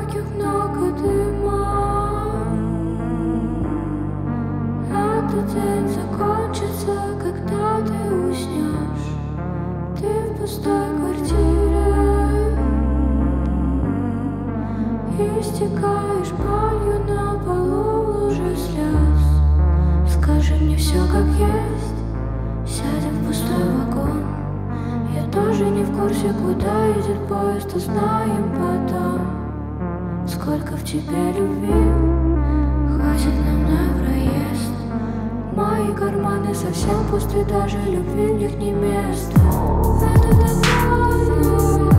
легких много дыма. Этот день закончится, когда ты уснешь. Ты в пустой квартире и истекаешь болью на полу в луже слез. Скажи мне все как есть, сядем в пустой вагон. Я тоже не в курсе, куда едет поезд, узнаем потом. Сколько в тебе любви, хватит нам на проезд. Мои карманы совсем пусты, даже любви в них не место. Это так больно.